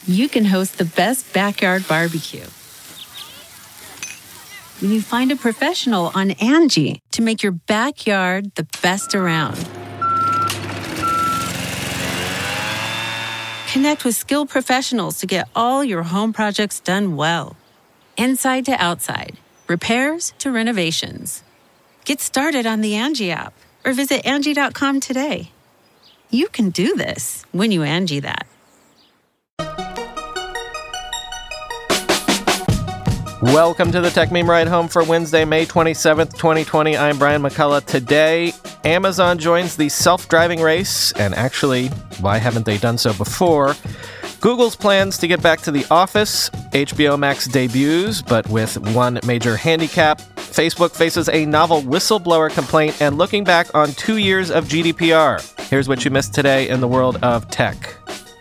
you can host the best backyard barbecue. When you find a professional on Angie to make your backyard the best around. Connect with skilled professionals to get all your home projects done well. Inside to outside, repairs to renovations. Get started on the Angie app or visit Angie.com today. You can do this when you Angie that. Welcome to the Tech Meme Ride Home for Wednesday, May 27th, 2020. I'm Brian McCullough. Today, Amazon joins the self-driving race, and actually, why haven't they done so before? Google's plans to get back to the office, HBO Max debuts, but with one major handicap. Facebook faces a novel whistleblower complaint, and looking back on 2 years of GDPR. Here's what you missed today in the world of tech.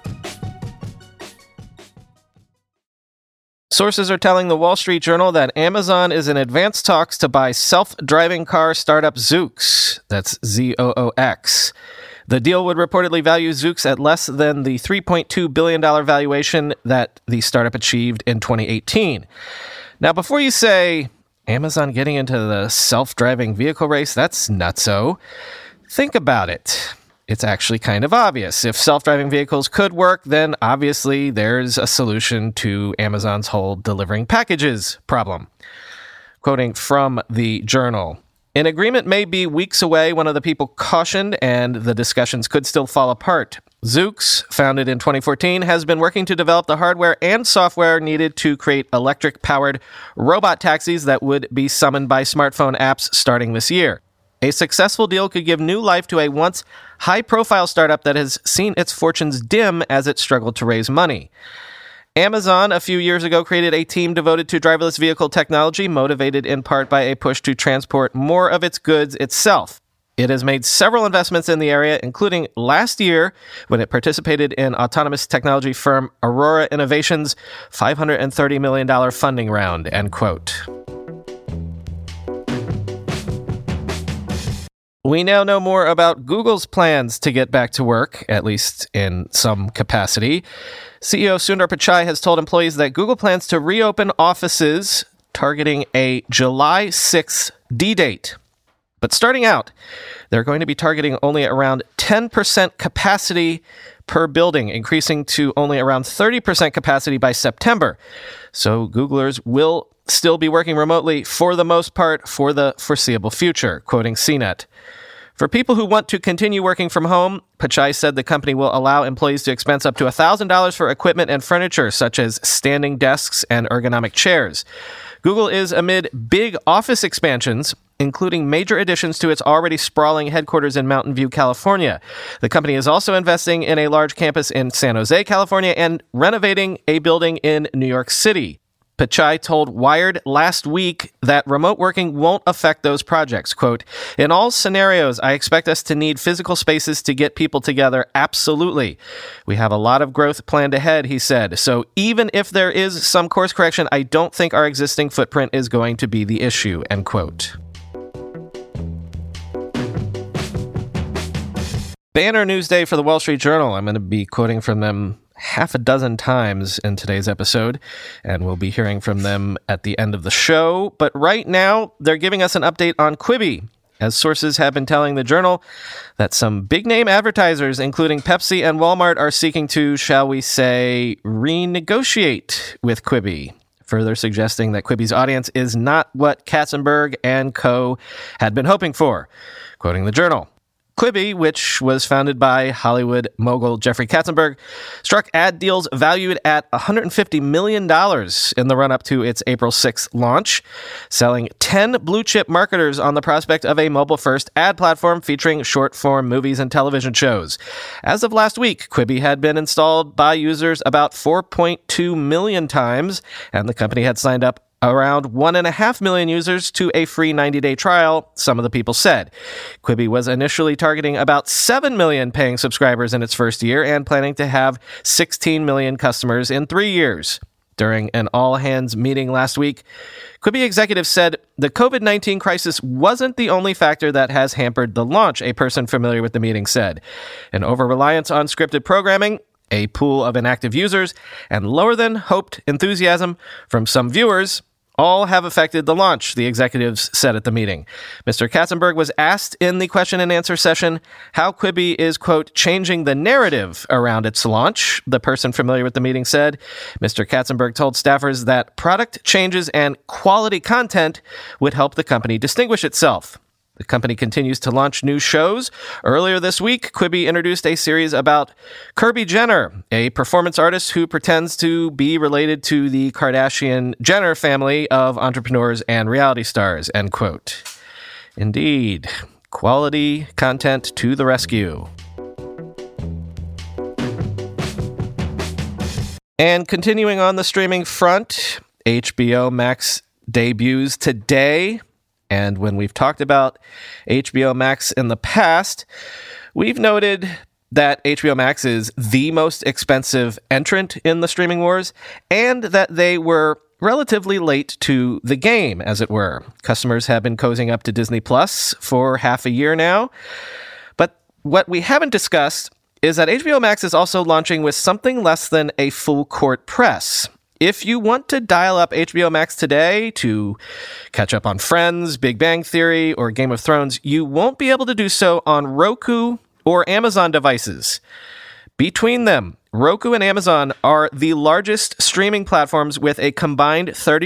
Sources are telling the Wall Street Journal that Amazon is in advanced talks to buy self-driving car startup Zoox. That's Zoox. The deal would reportedly value Zoox at less than the $3.2 billion valuation that the startup achieved in 2018. Now, before you say, Amazon getting into the self-driving vehicle race, that's nutso, think about it. It's actually kind of obvious. If self-driving vehicles could work, then obviously there's a solution to Amazon's whole delivering packages problem. Quoting from the Journal, "An agreement may be weeks away," one of the people cautioned, and the discussions could still fall apart. Zoox, founded in 2014, has been working to develop the hardware and software needed to create electric-powered robot taxis that would be summoned by smartphone apps starting this year. A successful deal could give new life to a once high-profile startup that has seen its fortunes dim as it struggled to raise money. Amazon, a few years ago, created a team devoted to driverless vehicle technology, motivated in part by a push to transport more of its goods itself. It has made several investments in the area, including last year when it participated in autonomous technology firm Aurora Innovations' $530 million funding round, end quote. We now know more about Google's plans to get back to work, at least in some capacity. CEO Sundar Pichai has told employees that Google plans to reopen offices targeting a July 6th D-date. But starting out, they're going to be targeting only around 10% capacity per building, increasing to only around 30% capacity by September. So Googlers will still be working remotely for the most part for the foreseeable future, quoting CNET. For people who want to continue working from home, Pichai said the company will allow employees to expense up to $1,000 for equipment and furniture, such as standing desks and ergonomic chairs. Google is amid big office expansions, including major additions to its already sprawling headquarters in Mountain View, California. The company is also investing in a large campus in San Jose, California, and renovating a building in New York City. Pichai told Wired last week that remote working won't affect those projects. Quote, "In all scenarios, I expect us to need physical spaces to get people together. Absolutely. We have a lot of growth planned ahead," he said. "So even if there is some course correction, I don't think our existing footprint is going to be the issue," end quote. Banner news day for the Wall Street Journal. I'm going to be quoting from them half a dozen times in today's episode, and we'll be hearing from them at the end of the show. But right now, they're giving us an update on Quibi, as sources have been telling the Journal that some big-name advertisers, including Pepsi and Walmart, are seeking to, shall we say, renegotiate with Quibi, further suggesting that Quibi's audience is not what Katzenberg and co. had been hoping for. Quoting the Journal, Quibi, which was founded by Hollywood mogul Jeffrey Katzenberg, struck ad deals valued at $150 million in the run-up to its April 6th launch, selling 10 blue-chip marketers on the prospect of a mobile-first ad platform featuring short-form movies and television shows. As of last week, Quibi had been installed by users about 4.2 million times, and the company had signed up around 1.5 million users to a free 90-day trial, some of the people said. Quibi was initially targeting about 7 million paying subscribers in its first year and planning to have 16 million customers in 3 years. During an all-hands meeting last week, Quibi executives said the COVID-19 crisis wasn't the only factor that has hampered the launch, a person familiar with the meeting said. An over-reliance on scripted programming a pool of inactive users, and lower than hoped enthusiasm from some viewers all have affected the launch, the executives said at the meeting. Mr. Katzenberg was asked in the question and answer session how Quibi is, quote, changing the narrative around its launch. The person familiar with the meeting said Mr. Katzenberg told staffers that product changes and quality content would help the company distinguish itself. The company continues to launch new shows. Earlier this week, Quibi introduced a series about Kirby Jenner, a performance artist who pretends to be related to the Kardashian-Jenner family of entrepreneurs and reality stars, end quote. Indeed, quality content to the rescue. And continuing on the streaming front, HBO Max debuts today. And when we've talked about HBO Max in the past, we've noted that HBO Max is the most expensive entrant in the streaming wars, and that they were relatively late to the game, as it were. Customers have been cozying up to Disney Plus for half a year now. But what we haven't discussed is that HBO Max is also launching with something less than a full court press. If you want to dial up HBO Max today to catch up on Friends, Big Bang Theory, or Game of Thrones, you won't be able to do so on Roku or Amazon devices. Between them, Roku and Amazon are the largest streaming platforms with a combined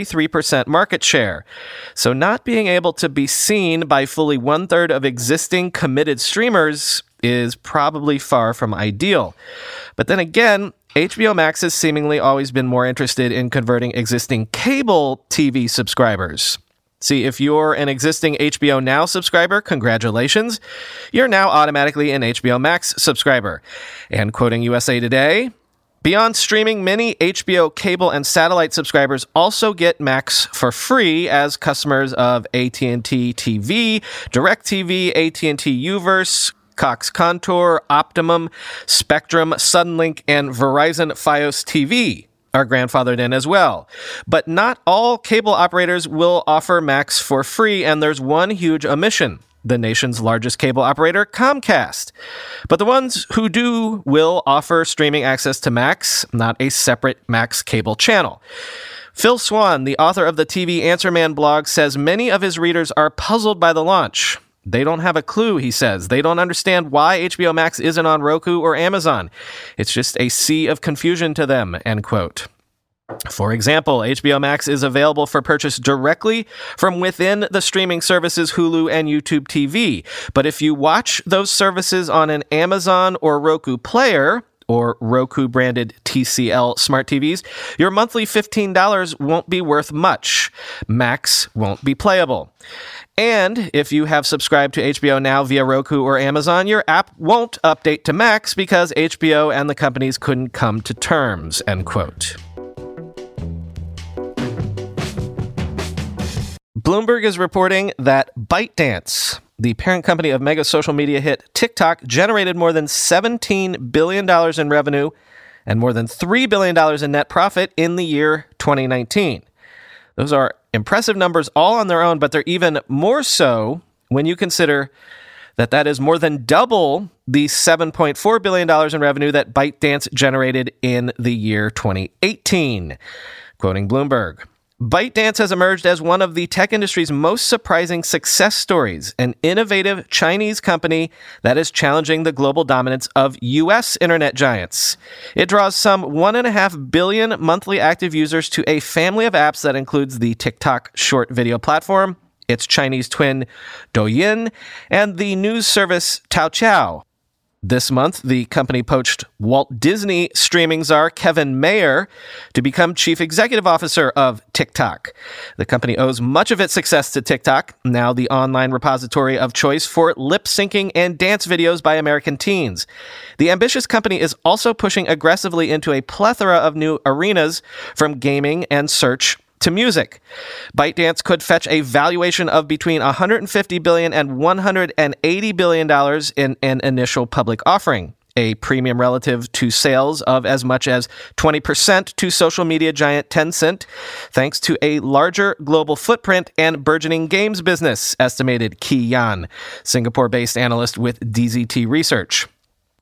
33% market share. So not being able to be seen by fully one-third of existing committed streamers is probably far from ideal. But then again, HBO Max has seemingly always been more interested in converting existing cable TV subscribers. See, if you're an existing HBO Now subscriber, congratulations. You're now automatically an HBO Max subscriber. And quoting USA Today, beyond streaming, many HBO cable and satellite subscribers also get Max for free as customers of AT&T TV, DirecTV, AT&T Uverse, Cox Contour, Optimum, Spectrum, Suddenlink, and Verizon Fios TV are grandfathered in as well. But not all cable operators will offer Max for free, and there's one huge omission: the nation's largest cable operator, Comcast. But the ones who do will offer streaming access to Max, not a separate Max cable channel. Phil Swan, the author of the TV Answer Man blog, says many of his readers are puzzled by the launch. They don't have a clue, he says. They don't understand why HBO Max isn't on Roku or Amazon. It's just a sea of confusion to them, end quote. For example, HBO Max is available for purchase directly from within the streaming services Hulu and YouTube TV. But if you watch those services on an Amazon or Roku player, or Roku-branded TCL smart TVs, your monthly $15 won't be worth much. Max won't be playable. And if you have subscribed to HBO Now via Roku or Amazon, your app won't update to Max because HBO and the companies couldn't come to terms, end quote. Bloomberg is reporting that ByteDance, the parent company of mega social media hit TikTok, generated more than $17 billion in revenue and more than $3 billion in net profit in the year 2019. Those are impressive numbers all on their own, but they're even more so when you consider that that is more than double the $7.4 billion in revenue that ByteDance generated in the year 2018. Quoting Bloomberg, ByteDance has emerged as one of the tech industry's most surprising success stories, an innovative Chinese company that is challenging the global dominance of U.S. internet giants. It draws some 1.5 billion monthly active users to a family of apps that includes the TikTok short video platform, its Chinese twin Douyin, and the news service Taoqiao. This month, the company poached Walt Disney streaming czar Kevin Mayer to become chief executive officer of TikTok. The company owes much of its success to TikTok, now the online repository of choice for lip-syncing and dance videos by American teens. The ambitious company is also pushing aggressively into a plethora of new arenas, from gaming and search to music. ByteDance could fetch a valuation of between $150 billion and $180 billion in an initial public offering, a premium relative to sales of as much as 20% to social media giant Tencent, thanks to a larger global footprint and burgeoning games business, estimated Qi Yan, Singapore-based analyst with DZT Research.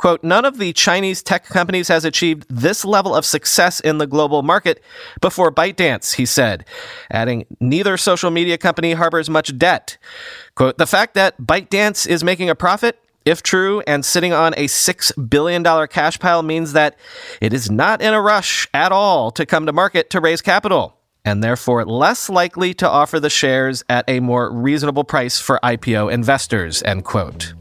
Quote, none of the Chinese tech companies has achieved this level of success in the global market before ByteDance, he said, adding, neither social media company harbors much debt. Quote, the fact that ByteDance is making a profit, if true, and sitting on a $6 billion cash pile means that it is not in a rush at all to come to market to raise capital, and therefore less likely to offer the shares at a more reasonable price for IPO investors, end quote.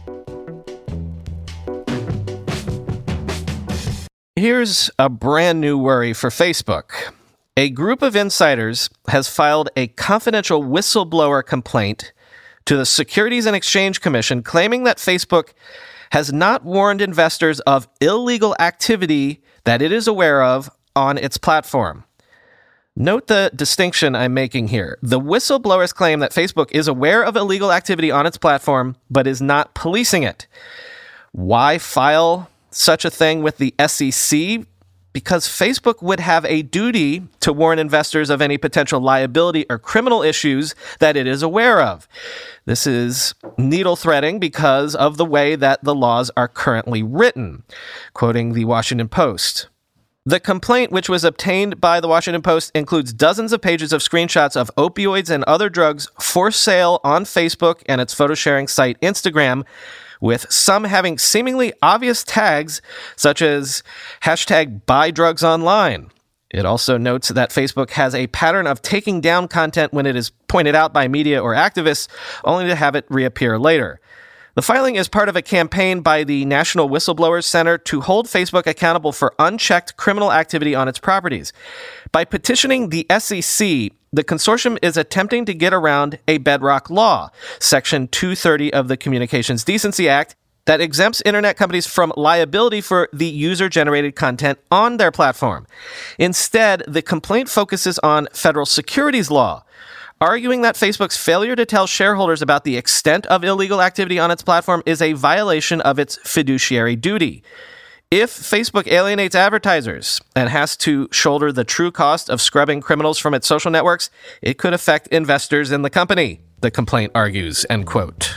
Here's a brand new worry for Facebook. A group of insiders has filed a confidential whistleblower complaint to the Securities and Exchange Commission claiming that Facebook has not warned investors of illegal activity that it is aware of on its platform. Note the distinction I'm making here. The whistleblowers claim that Facebook is aware of illegal activity on its platform, but is not policing it. Why file such a thing with the SEC? Because Facebook would have a duty to warn investors of any potential liability or criminal issues that it is aware of. This is needle threading because of the way that the laws are currently written, quoting the Washington Post. The complaint, which was obtained by the Washington Post, includes dozens of pages of screenshots of opioids and other drugs for sale on Facebook and its photo-sharing site Instagram, with some having seemingly obvious tags such as hashtag buy drugs online. It also notes that Facebook has a pattern of taking down content when it is pointed out by media or activists, only to have it reappear later. The filing is part of a campaign by the National Whistleblowers Center to hold Facebook accountable for unchecked criminal activity on its properties. By petitioning the SEC, the consortium is attempting to get around a bedrock law, Section 230 of the Communications Decency Act, that exempts internet companies from liability for the user-generated content on their platform. Instead, the complaint focuses on federal securities law, arguing that Facebook's failure to tell shareholders about the extent of illegal activity on its platform is a violation of its fiduciary duty. If Facebook alienates advertisers and has to shoulder the true cost of scrubbing criminals from its social networks, it could affect investors in the company, the complaint argues, end quote.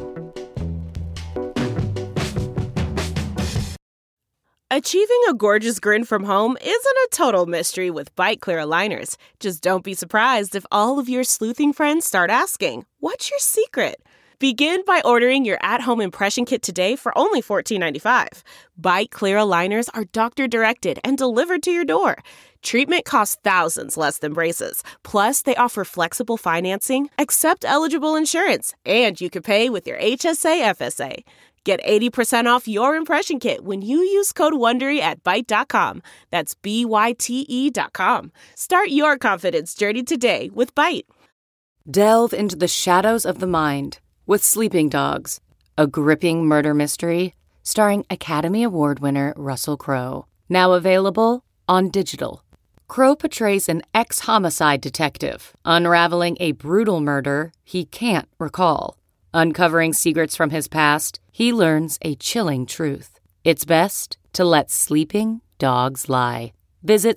Achieving a gorgeous grin from home isn't a total mystery with Byte Clear aligners. Just don't be surprised if all of your sleuthing friends start asking, what's your secret? Begin by ordering your at-home impression kit today for only $14.95. Byte Clear aligners are doctor-directed and delivered to your door. Treatment costs thousands less than braces. Plus, they offer flexible financing, accept eligible insurance, and you can pay with your HSA FSA. Get 80% off your impression kit when you use code WONDERY at Byte.com. That's BYTE.com. Start your confidence journey today with Byte. Delve into the shadows of the mind with Sleeping Dogs, a gripping murder mystery starring Academy Award winner Russell Crowe. Now available on digital. Crowe portrays an ex-homicide detective unraveling a brutal murder he can't recall. Uncovering secrets from his past, he learns a chilling truth. It's best to let sleeping dogs lie. Visit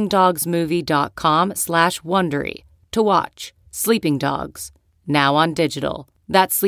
sleepingdogsmovie.com/Wondery to watch Sleeping Dogs, now on digital. That's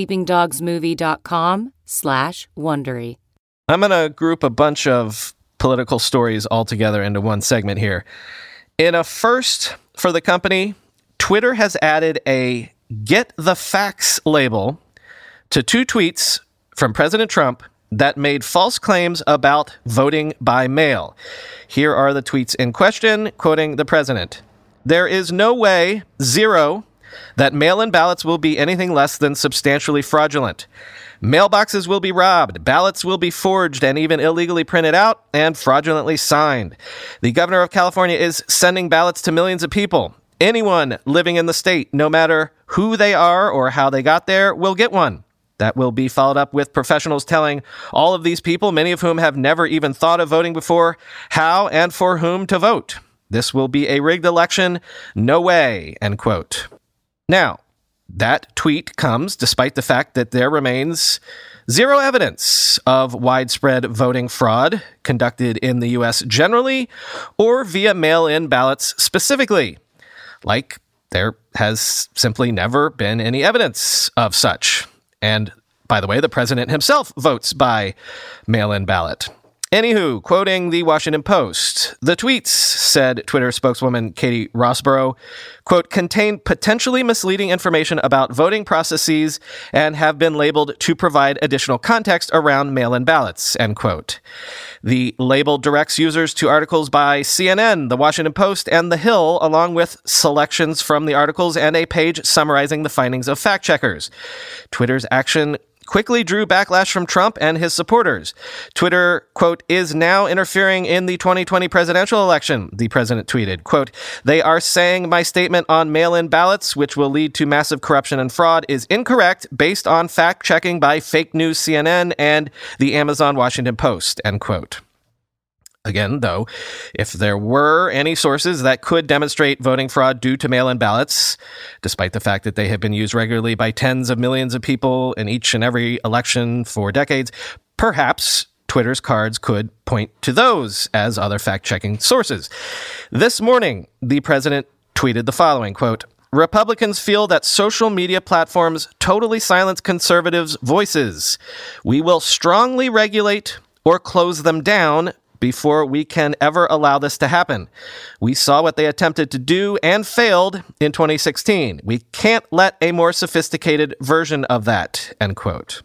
sleepingdogsmovie.com/Wondery. I'm going to group a bunch of political stories all together into one segment here. In a first for the company, Twitter has added a Get the Facts label to 2 tweets from President Trump that made false claims about voting by mail. Here are the tweets in question, quoting the president. There is no way, zero, that mail-in ballots will be anything less than substantially fraudulent. Mailboxes will be robbed, ballots will be forged and even illegally printed out and fraudulently signed. The governor of California is sending ballots to millions of people. Anyone living in the state, no matter who they are or how they got there, will get one. That will be followed up with professionals telling all of these people, many of whom have never even thought of voting before, how and for whom to vote. This will be a rigged election. No way, end quote. Now, that tweet comes despite the fact that there remains zero evidence of widespread voting fraud conducted in the U.S. generally or via mail-in ballots specifically. Like, there has simply never been any evidence of such. And by the way, the president himself votes by mail-in ballot. Anywho, quoting the Washington Post, the tweets, said Twitter spokeswoman Katie Rossborough, quote, contain potentially misleading information about voting processes and have been labeled to provide additional context around mail-in ballots, end quote. The label directs users to articles by CNN, The Washington Post, and The Hill, along with selections from the articles and a page summarizing the findings of fact-checkers. Twitter's action quickly drew backlash from Trump and his supporters. Twitter, quote, is now interfering in the 2020 presidential election, the president tweeted. Quote, they are saying my statement on mail-in ballots, which will lead to massive corruption and fraud, is incorrect based on fact-checking by fake news CNN and the Amazon Washington Post, end quote. Again, though, if there were any sources that could demonstrate voting fraud due to mail-in ballots, despite the fact that they have been used regularly by tens of millions of people in each and every election for decades, perhaps Twitter's cards could point to those as other fact-checking sources. This morning, the president tweeted the following, quote, Republicans feel that social media platforms totally silence conservatives' voices. We will strongly regulate or close them down before we can ever allow this to happen. We saw what they attempted to do and failed in 2016. We can't let a more sophisticated version of that, end quote.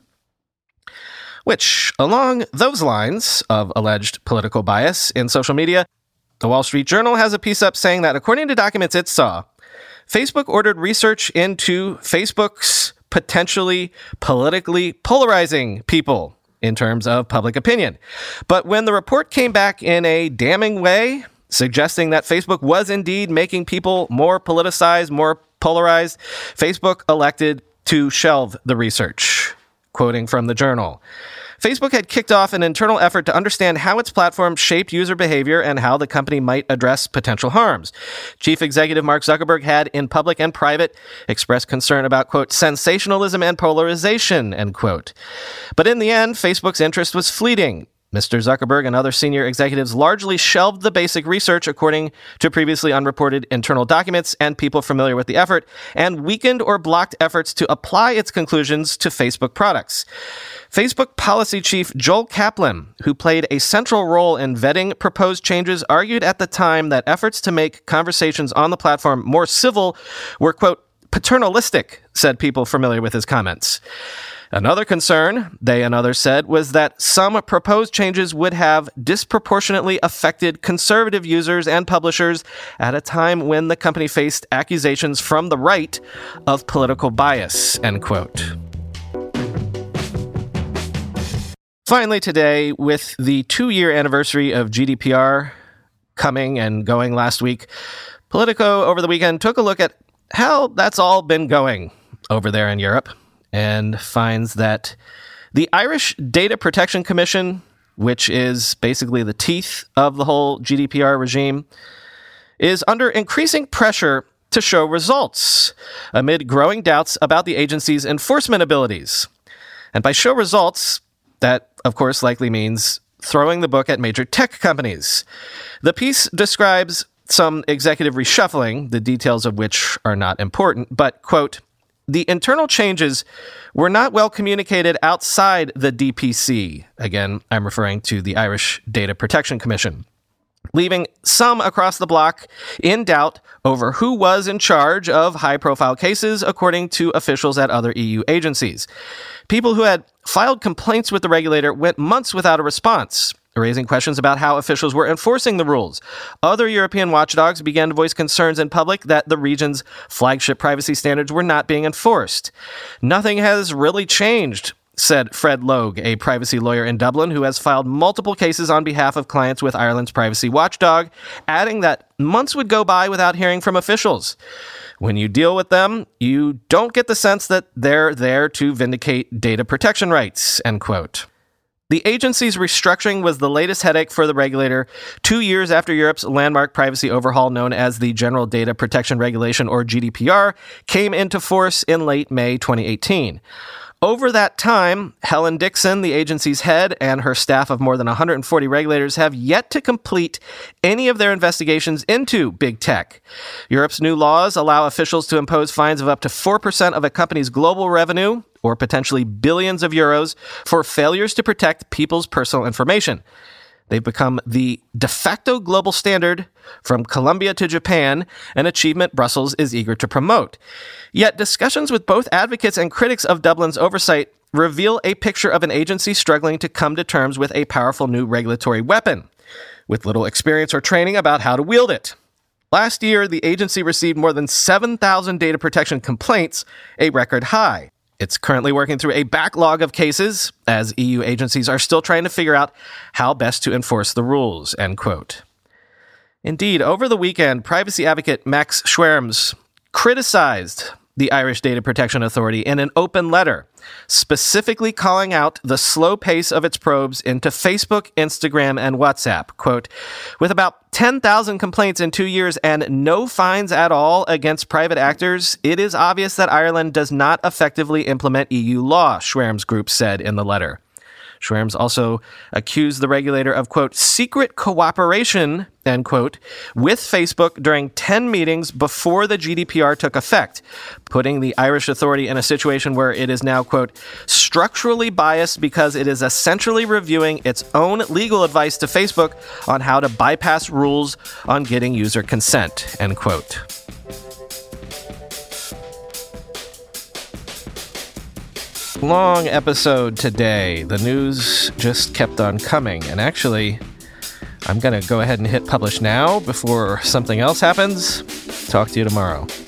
Which, along those lines of alleged political bias in social media, the Wall Street Journal has a piece up saying that according to documents it saw, Facebook ordered research into Facebook's potentially politically polarizing people in terms of public opinion. But when the report came back in a damning way, suggesting that Facebook was indeed making people more politicized, more polarized, Facebook elected to shelve the research. Quoting from the Journal, Facebook had kicked off an internal effort to understand how its platform shaped user behavior and how the company might address potential harms. Chief Executive Mark Zuckerberg had, in public and private, expressed concern about, quote, sensationalism and polarization, end quote. But in the end, Facebook's interest was fleeting. Mr. Zuckerberg and other senior executives largely shelved the basic research according to previously unreported internal documents and people familiar with the effort, and weakened or blocked efforts to apply its conclusions to Facebook products. Facebook policy chief Joel Kaplan, who played a central role in vetting proposed changes, argued at the time that efforts to make conversations on the platform more civil were, quote, paternalistic, said people familiar with his comments. Another concern, they and others said, was that some proposed changes would have disproportionately affected conservative users and publishers at a time when the company faced accusations from the right of political bias, end quote. Finally today, with the 2-year anniversary of GDPR coming and going last week, Politico over the weekend took a look at how that's all been going over there in Europe, and finds that the Irish Data Protection Commission, which is basically the teeth of the whole GDPR regime, is under increasing pressure to show results amid growing doubts about the agency's enforcement abilities. And by show results, that, of course, likely means throwing the book at major tech companies. The piece describes some executive reshuffling, the details of which are not important, but, quote, the internal changes were not well communicated outside the DPC. Again, I'm referring to the Irish Data Protection Commission, leaving some across the bloc in doubt over who was in charge of high-profile cases, according to officials at other EU agencies. People who had filed complaints with the regulator went months without a response, raising questions about how officials were enforcing the rules. Other European watchdogs began to voice concerns in public that the region's flagship privacy standards were not being enforced. Nothing has really changed, said Fred Logue, a privacy lawyer in Dublin who has filed multiple cases on behalf of clients with Ireland's privacy watchdog, adding that months would go by without hearing from officials. When you deal with them, you don't get the sense that they're there to vindicate data protection rights, end quote. The agency's restructuring was the latest headache for the regulator 2 years after Europe's landmark privacy overhaul known as the General Data Protection Regulation, or GDPR, came into force in late May 2018. Over that time, Helen Dixon, the agency's head, and her staff of more than 140 regulators have yet to complete any of their investigations into big tech. Europe's new laws allow officials to impose fines of up to 4% of a company's global revenue, or potentially billions of euros, for failures to protect people's personal information. They've become the de facto global standard from Colombia to Japan, an achievement Brussels is eager to promote. Yet discussions with both advocates and critics of Dublin's oversight reveal a picture of an agency struggling to come to terms with a powerful new regulatory weapon, with little experience or training about how to wield it. Last year, the agency received more than 7,000 data protection complaints, a record high. It's currently working through a backlog of cases, as EU agencies are still trying to figure out how best to enforce the rules, end quote. Indeed, over the weekend, privacy advocate Max Schrems criticized the Irish Data Protection Authority in an open letter, specifically calling out the slow pace of its probes into Facebook, Instagram, and WhatsApp. Quote, with about 10,000 complaints in 2 years and no fines at all against private actors, it is obvious that Ireland does not effectively implement EU law, Schrems Group said in the letter. Schrems also accused the regulator of, quote, secret cooperation, end quote, with Facebook during 10 meetings before the GDPR took effect, putting the Irish authority in a situation where it is now, quote, structurally biased because it is essentially reviewing its own legal advice to Facebook on how to bypass rules on getting user consent, end quote. Long episode today. The news just kept on coming. And actually, I'm going to go ahead and hit publish now before something else happens. Talk to you tomorrow.